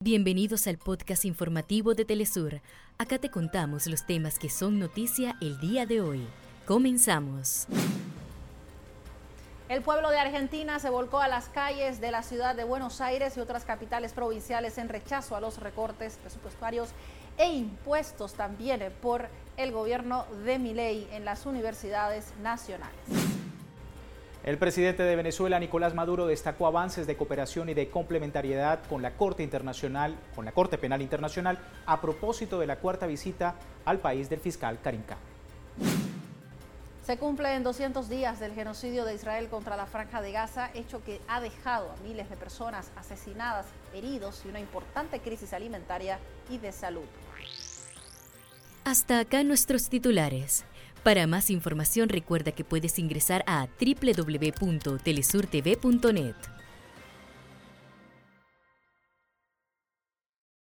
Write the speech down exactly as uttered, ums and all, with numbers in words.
Bienvenidos al podcast informativo de Telesur. Acá te contamos los temas que son noticia el día de hoy. Comenzamos. El pueblo de Argentina se volcó a las calles de la ciudad de Buenos Aires y otras capitales provinciales en rechazo a los recortes presupuestarios e impuestos también por el gobierno de Milei en las universidades nacionales. El presidente de Venezuela, Nicolás Maduro, destacó avances de cooperación y de complementariedad con la Corte Internacional, con la Corte Penal Internacional, a propósito de la cuarta visita al país del fiscal Karim Khan. Se cumplen doscientos días del genocidio de Israel contra la Franja de Gaza, hecho que ha dejado a miles de personas asesinadas, heridos y una importante crisis alimentaria y de salud. Hasta acá nuestros titulares. Para más información recuerda que puedes ingresar a doble u doble u doble u punto telesur t v punto net.